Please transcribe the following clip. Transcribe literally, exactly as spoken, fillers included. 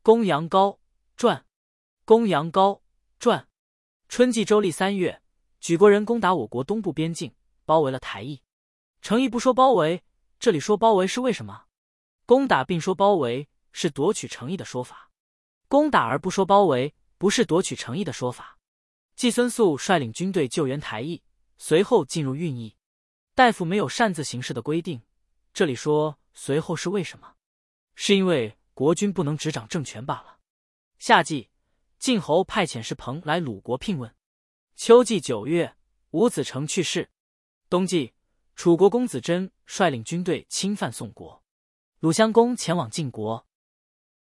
公羊羔传，公羊羔传。春季周历三月，举国人攻打我国东部边境，包围了台邑。程颐不说包围，这里说包围是为什么？攻打并说包围是夺取程颐的说法，攻打而不说包围不是夺取程颐的说法。季孙宿率领军队救援台邑，随后进入运邑。大夫没有擅自行事的规定，这里说随后是为什么？是因为国君不能执掌政权罢了。夏季，晋侯派遣士彭来鲁国聘问。秋季九月，伍子成去世。冬季，楚国公子真率领军队侵犯宋国，鲁襄公前往晋国，